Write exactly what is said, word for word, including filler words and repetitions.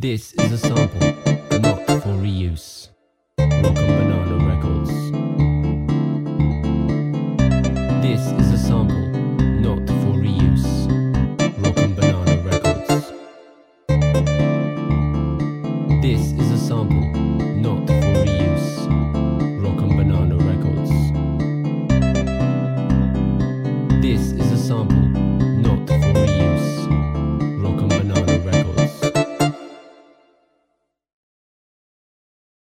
This is a sample, not for reuse. Rock and Banana Records. This is a sample, not for reuse. Rock and Banana Records. This is a sample, not for reuse. Rock and Banana Records. This is a sample,